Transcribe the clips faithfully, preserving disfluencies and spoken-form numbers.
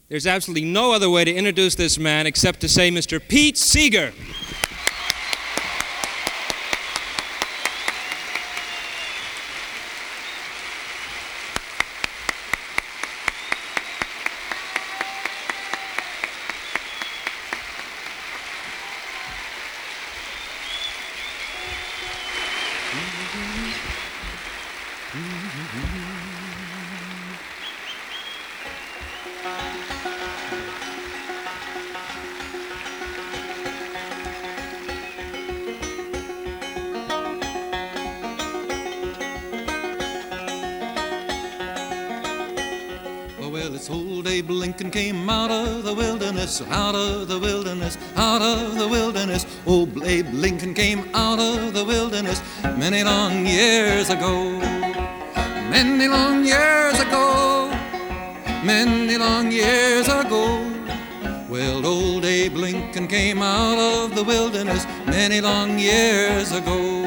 There's absolutely no other way to introduce this man except to say Mister Pete Seeger. Abe Lincoln came out of the wilderness, out of the wilderness, out of the wilderness. Old Abe Lincoln came out of the wilderness many long years ago. Many long years ago, many long years ago. Well, old Abe Lincoln came out of the wilderness many long years ago.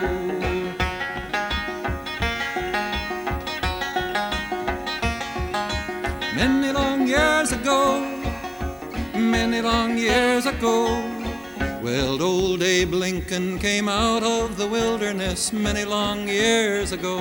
Many long years ago, many long years ago. Well, old Abe Lincoln came out of the wilderness many long years ago.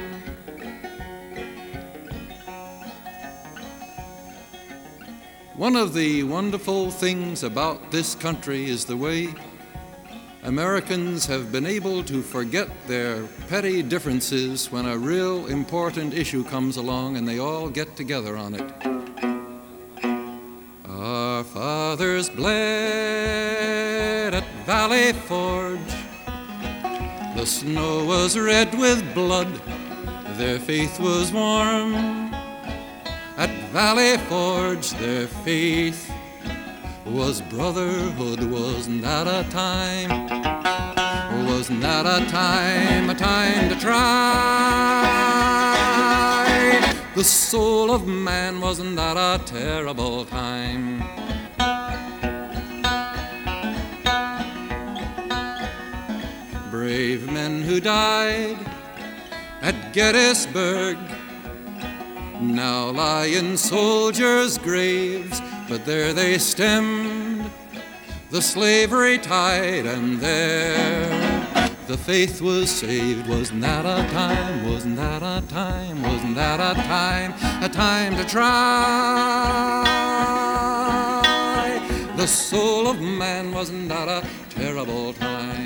One of the wonderful things about this country is the way Americans have been able to forget their petty differences when a real important issue comes along and they all get together on it. Our fathers bled at Valley Forge. The snow was red with blood. Their faith was warm. At Valley Forge, their faith was brotherhood. Wasn't that a time? Wasn't that a time, a time to try? The soul of man, wasn't that a terrible time? Brave men who died at Gettysburg now lie in soldiers' graves, but there they stemmed the slavery tide, and there the faith was saved. Wasn't that a time? Wasn't that a time? Wasn't that a time? A time to try. The soul of man, wasn't that a terrible time?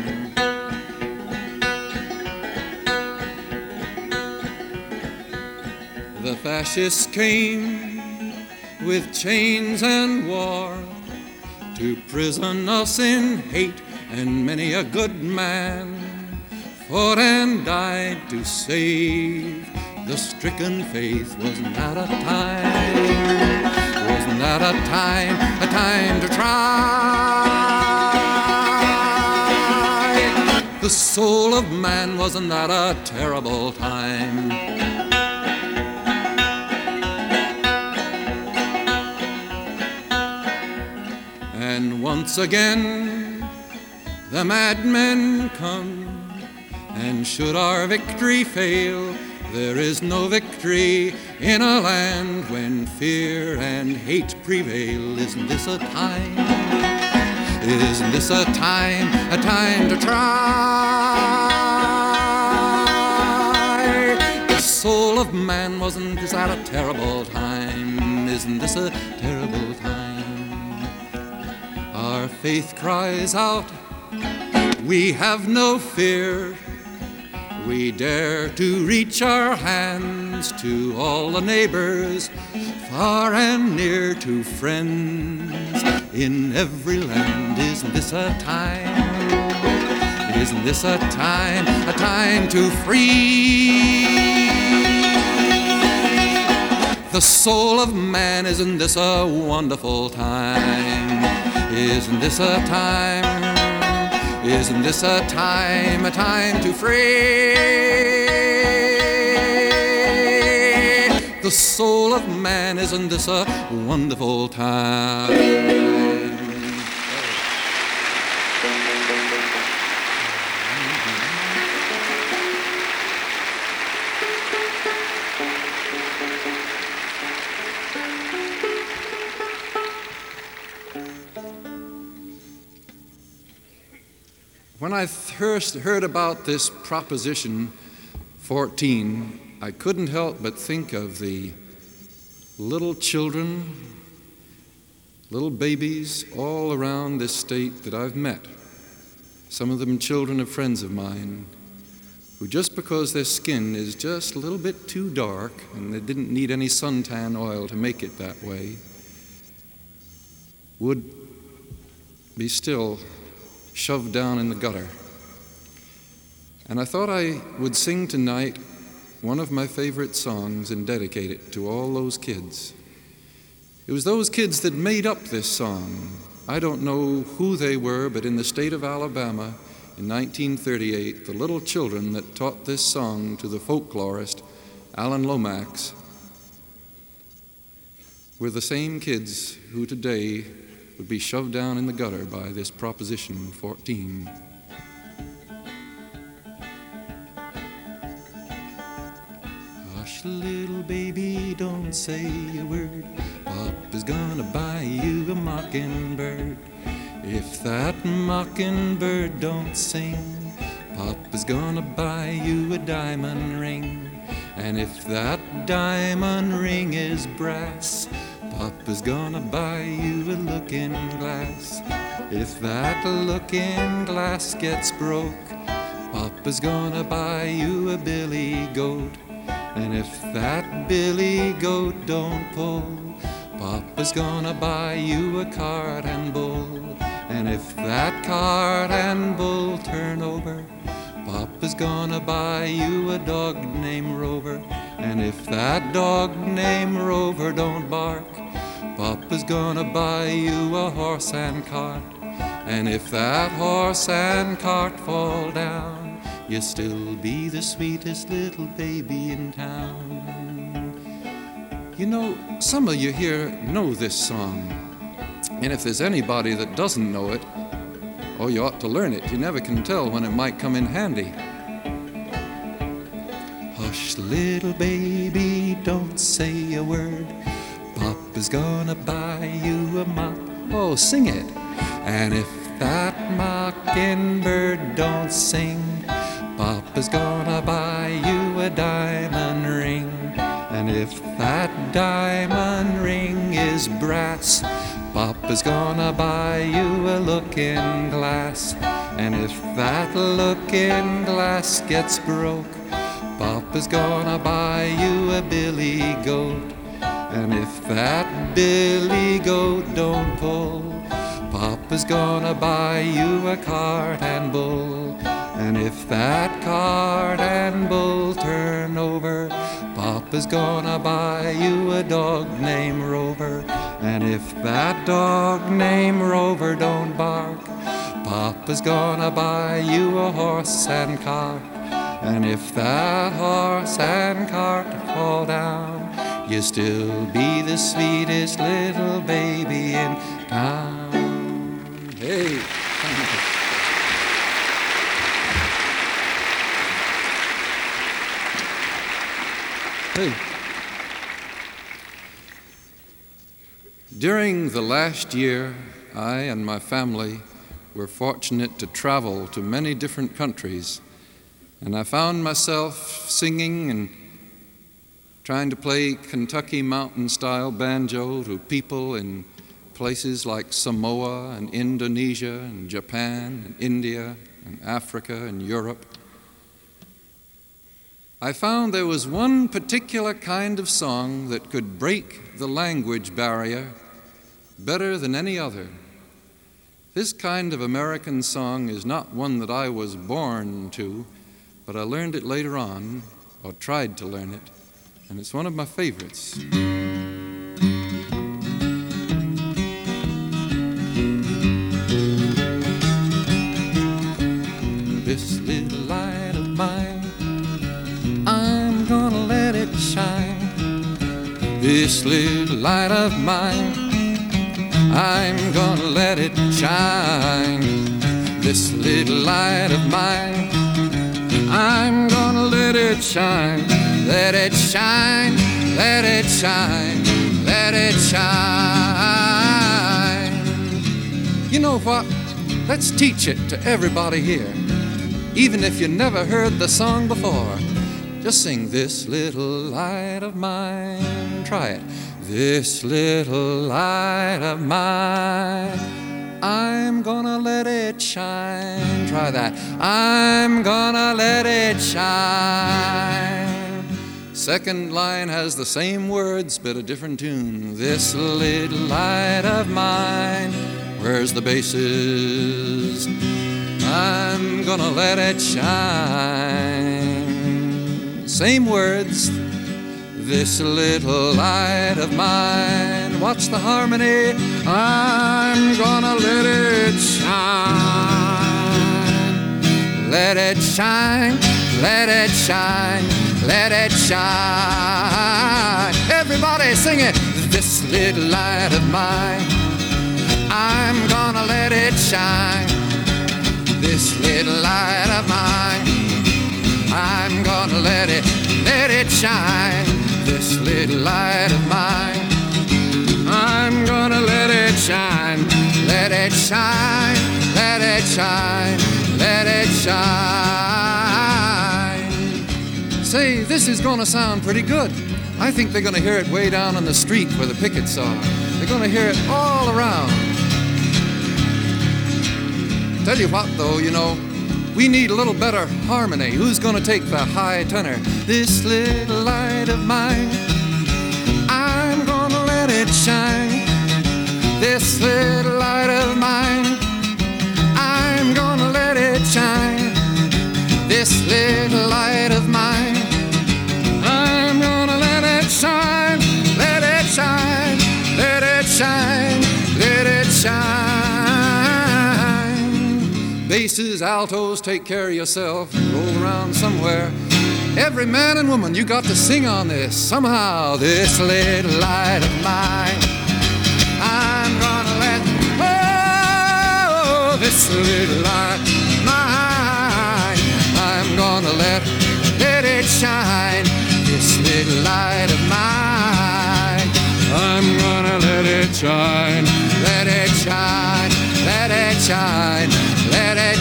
The fascists came with chains and war to prison us in hate, and many a good man fought and died to save the stricken faith. Wasn't that a time? Wasn't that a time? A time to try. The soul of man, wasn't that a terrible time? And once again the madmen come, and should our victory fail, there is no victory in a land when fear and hate prevail. Isn't this a time? Isn't this a time? A time to try. The soul of man, wasn't this that a terrible time? Isn't this a terrible time? Our faith cries out, we have no fear. We dare to reach our hands to all the neighbors, far and near, to friends in every land. Isn't this a time? Isn't this a time? A time to free the soul of man. Isn't this a wonderful time? Isn't this a time? Isn't this a time, a time to free the soul of man? Isn't this a wonderful time? When I first heard about this Proposition fourteen, I couldn't help but think of the little children, little babies all around this state that I've met. Some of them children of friends of mine, who just because their skin is just a little bit too dark and they didn't need any suntan oil to make it that way, would be still shoved down in the gutter. And I thought I would sing tonight one of my favorite songs and dedicate it to all those kids. It was those kids that made up this song. I don't know who they were, but in the state of Alabama in nineteen thirty-eight, the little children that taught this song to the folklorist Alan Lomax were the same kids who today would be shoved down in the gutter by this Proposition fourteen. Hush, little baby, don't say a word. Papa's gonna buy you a mockingbird. If that mockingbird don't sing, Papa's gonna buy you a diamond ring. And if that diamond ring is brass, Papa's gonna buy you a looking glass. If that looking glass gets broke, Papa's gonna buy you a billy goat. And if that billy goat don't pull, Papa's gonna buy you a cart and bull. And if that cart and bull turn over, Papa's gonna buy you a dog named Rover. And if that dog named Rover don't bark, Papa's gonna buy you a horse and cart. And if that horse and cart fall down, you'll still be the sweetest little baby in town. You know, some of you here know this song. And if there's anybody that doesn't know it, oh, you ought to learn it. You never can tell when it might come in handy. Hush, little baby, don't say a word. Papa's gonna buy you a mock. Oh, sing it. And if that mockingbird don't sing, Papa's gonna buy you a diamond ring. And if that diamond ring is brass, Papa's gonna buy you a looking glass. And if that looking glass gets broke, Papa's gonna buy you a billy goat. And if that billy goat don't pull, Papa's gonna buy you a cart and bull. And if that cart and bull turn over, Papa's gonna buy you a dog named Rover. And if that dog named Rover don't bark, Papa's gonna buy you a horse and cart. And if that horse and cart fall down, you'll still be the sweetest little baby in town. Hey, thank you. Hey. During the last year, I and my family were fortunate to travel to many different countries, and I found myself singing and trying to play Kentucky mountain-style banjo to people in places like Samoa and Indonesia and Japan and India and Africa and Europe. I found there was one particular kind of song that could break the language barrier better than any other. This kind of American song is not one that I was born to, but I learned it later on, or tried to learn it, and it's one of my favorites. This little light of mine, I'm gonna let it shine. This little light of mine, I'm gonna let it shine. This little light of mine, I'm gonna let it shine. Let it shine, let it shine, let it shine. You know what? Let's teach it to everybody here. Even if you never heard the song before, just sing this little light of mine. Try it. This little light of mine, I'm gonna let it shine. Try that. I'm gonna let it shine. Second line has the same words but a different tune. This little light of mine. Where's the basses? I'm gonna let it shine. Same words. This little light of mine. Watch the harmony. I'm gonna let it shine. Let it shine, let it shine, let it shine. Everybody sing it. This little light of mine, I'm gonna let it shine. This little light of mine, I'm gonna let it, let it shine. This little light of mine, I'm gonna let it shine. Let it shine, let it shine, let it shine. Say, this is gonna sound pretty good. I think they're gonna hear it way down on the street where the pickets are. They're gonna hear it all around. Tell you what though, you know, we need a little better harmony. Who's gonna take the high tenor? This little light of mine, I'm gonna let it shine. This little light of mine, I'm gonna let it shine. This little light of mine, I'm gonna let it shine. Let it shine, let it shine, let it shine. Basses, altos, take care of yourself. Roll around somewhere. Every man and woman, you got to sing on this somehow. This little light of mine, I'm gonna let, oh, this little light of mine, I'm gonna let, let it shine. This little light of mine, I'm gonna let it shine. Let it shine, let it shine, let it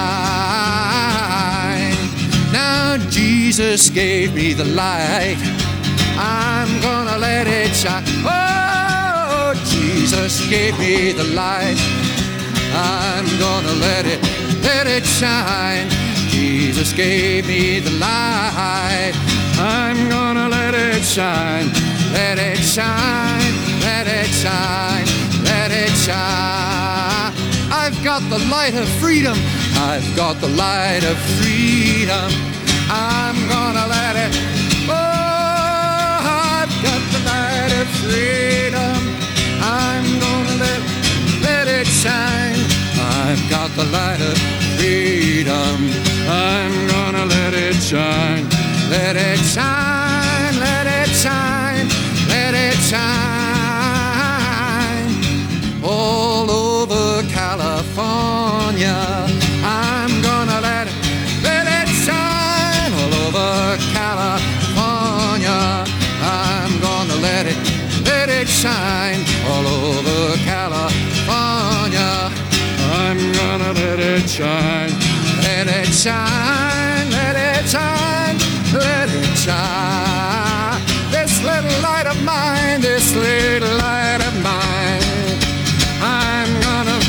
shine. Now Jesus gave me the light, I'm gonna let it shine. Oh, Jesus gave me the light, I'm gonna let it, let it shine. Jesus gave me the light, I'm gonna let it shine. Let it shine, let it shine, let it shine. I've got the light of freedom, I've got the light of freedom, I'm gonna let it, oh, I've got the light of freedom, I'm gonna let, let it shine. I've got the light of freedom, I'm gonna let it shine. Let it shine, let it shine, let it shine. All over California, I'm gonna let it, let it shine. All over California, I'm gonna let it, let it shine. All over California, I'm gonna let it shine. Let it shine, let it shine, let it shine. This little light of mine, this little light of mine, I'm gonna,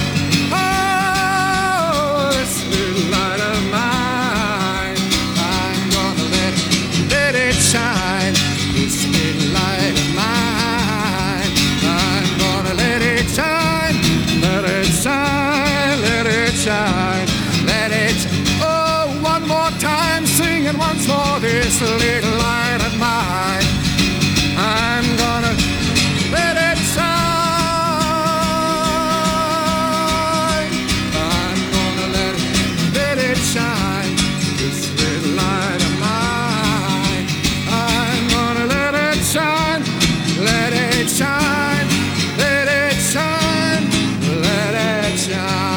oh, this little light of mine, I'm gonna let it, let it shine. This little light of mine, I'm gonna let it shine. Let it shine, let it shine, let it shine. Oh, one more time, singing once more. This little light of mine, I'm gonna let it shine. I'm gonna let it, let it shine. This little light of mine, I'm gonna let it shine. Let it shine, let it shine, let it shine.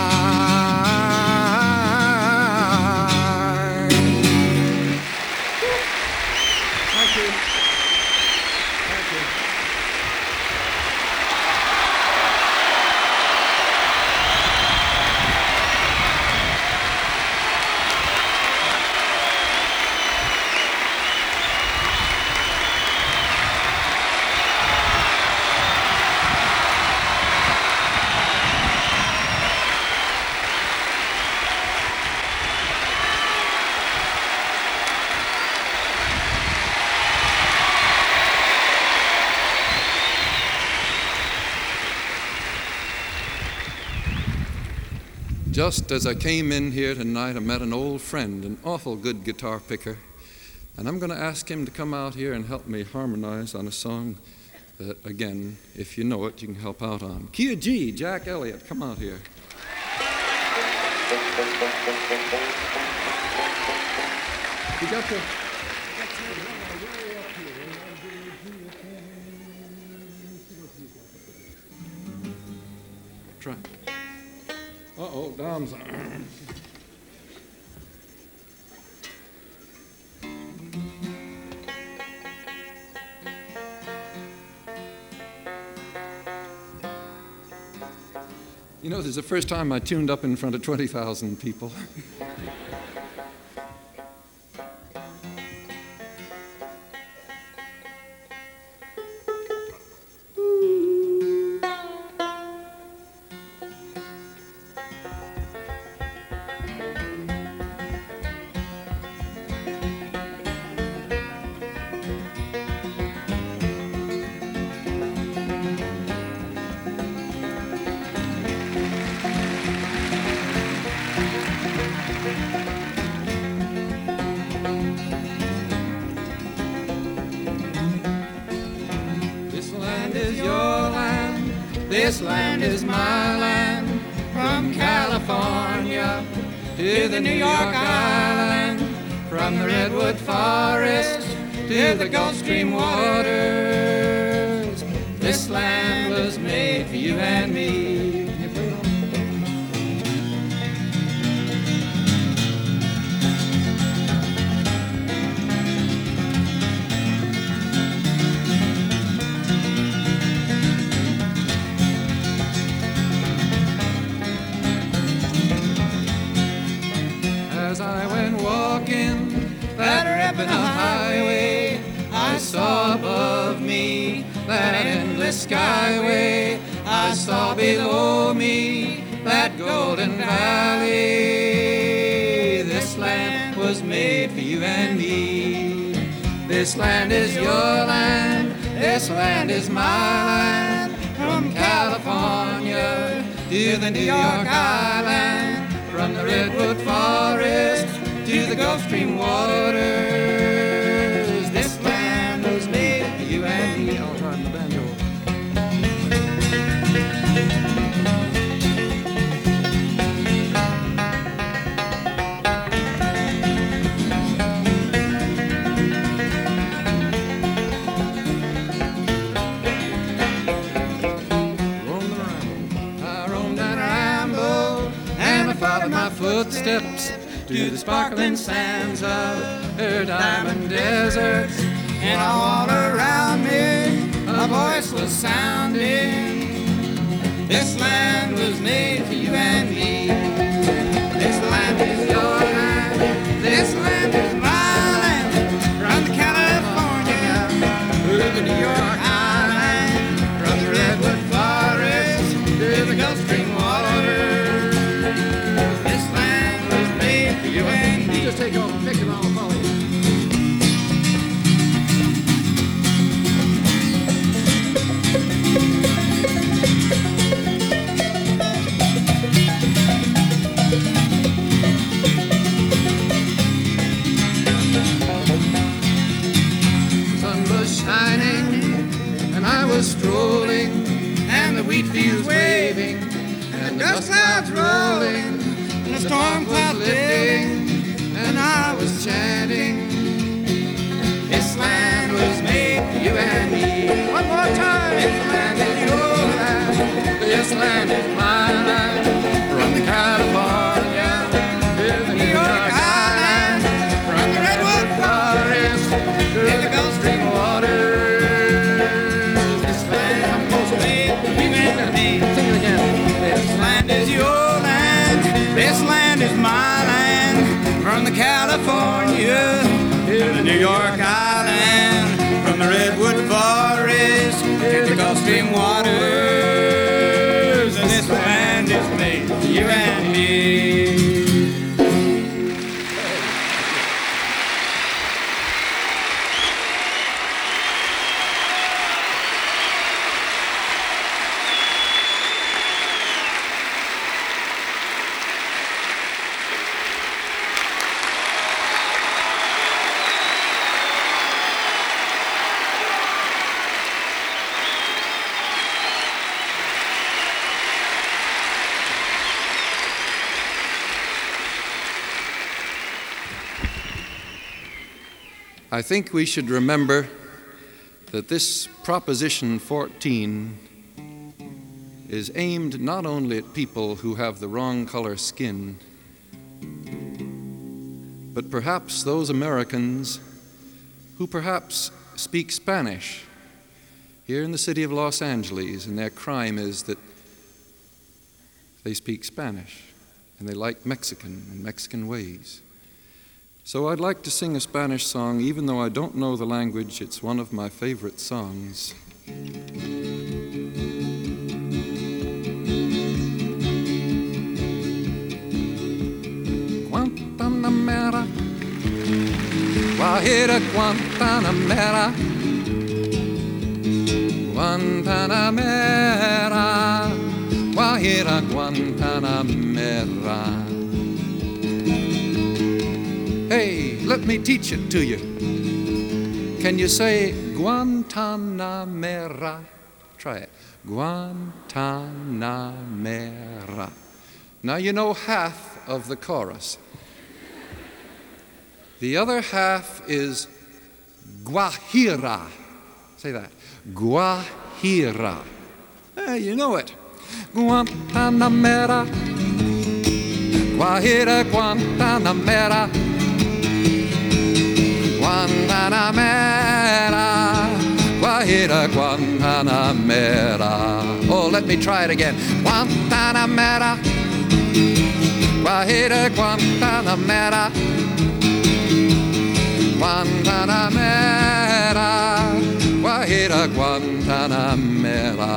Just as I came in here tonight, I met an old friend, an awful good guitar picker, and I'm going to ask him to come out here and help me harmonize on a song that, again, if you know it, you can help out on. Key of G, Jack Elliott, come out here. You got to... Try. Uh-oh, Dom's on. You know, this is the first time I tuned up in front of twenty thousand people. This land is my land, from California to the New York Island, from the Redwood Forest to the Gulf Stream waters. This land was made for you and me. Up a highway, I saw above me that endless skyway. I saw below me that golden valley. This land was made for you and me. This land is your land, this land is my land, from California to the New York Island, from the Redwood Forest to the Gulf Stream waters. This land was made for you and me. I'll try the banjo. Roamed and rambled. I roamed and rambled, and I followed my footsteps to the sparkling sands of her diamond deserts, and all around me a voice was sounding. This land was made for you and me. This land is your land, this land is my land, from California to the New York Island, from the Redwood Forest to the Gulf Stream waters. You and me. Just take off and pick it all apart. The sun was shining and I was strolling, and the wheat fields waving, and the dust clouds rolling, and the storm clouds lifting, and I was chanting. This land was made for you and me. One more time. This land is your land, this land is my land, from the California to the New York Island, from the Redwood Forest to the Gulf Stream waters. This land was made for you and me. Sing it again. This land is your land, this land is my land, from the California to the New York Island, from the Redwood Forest to the Gulf Stream waters. And this land is made for you and me. I think we should remember that this Proposition fourteen is aimed not only at people who have the wrong color skin, but perhaps those Americans who perhaps speak Spanish here in the city of Los Angeles, and their crime is that they speak Spanish and they like Mexican and Mexican ways. So I'd like to sing a Spanish song, even though I don't know the language. It's one of my favorite songs. Guantanamera, Guajira Guantanamera, Guantanamera, Guajira Guantanamera. Hey, let me teach it to you. Can you say Guantanamera? Try it. Guantanamera. Now you know half of the chorus. The other half is Guajira. Say that. Guajira. Hey, you know it. Guantanamera. Guajira Guantanamera. Guantanamera, Guajira Guantanamera. Oh, let me try it again. Guantanamera, Guajira Guantanamera, Guantanamera, Guajira Guantanamera.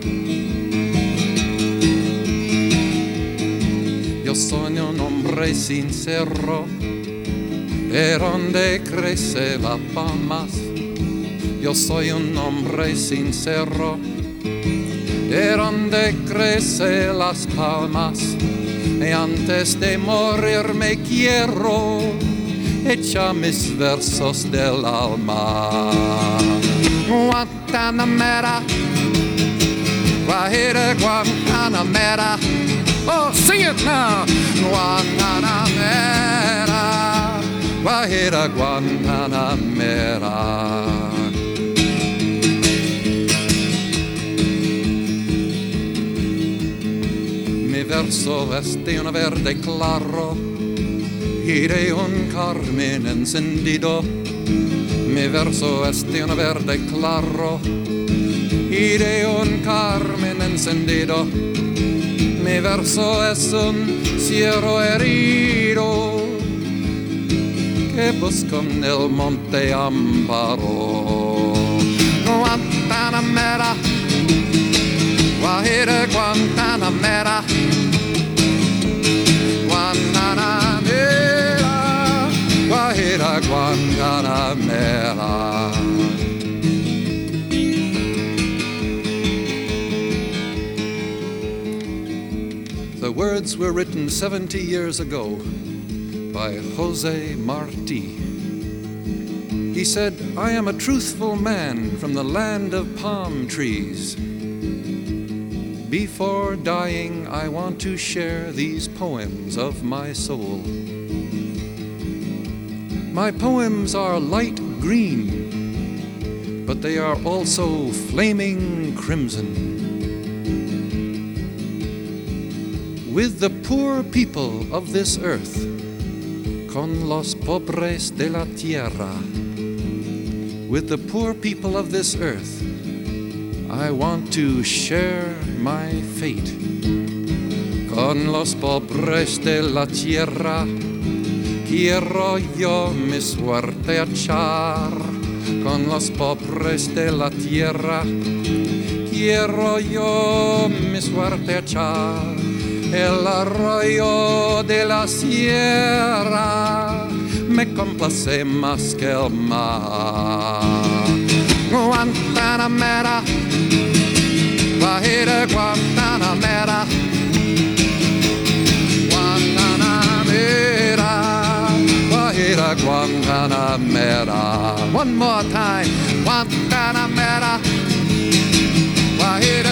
Yo soy un hombre sincero, de donde crece la palmas. Yo soy un hombre sincero, de donde crece las palmas. Y antes de morir me quiero echar mis versos del alma. Guantanamera, Guajira Guantanamera. Oh, sing it now. Guantanamera, Guajira Guantanamera. Mi verso es de un verde claro y de un carmín encendido. Mi verso es de un verde claro y de un carmín encendido. Mi verso es un cielo herido que busca en el monte amparo. Guantanamera, Guajira Guantanamera, Guantanamera, Guajira Guantanamera. The words were written seventy years ago by Jose Marti. He said, I am a truthful man from the land of palm trees. Before dying, I want to share these poems of my soul. My poems are light green, but they are also flaming crimson. With the poor people of this earth, con los pobres de la tierra, with the poor people of this earth, I want to share my fate. Con los pobres de la tierra, quiero yo mi suerte echar. Con los pobres de la tierra, quiero yo mi suerte echar. El arroyo de la sierra me complace más que el mar. Guantanamera, Guajira Guantanamera, Guantanamera, Guajira Guantanamera. One more time. Guantanamera, Guajira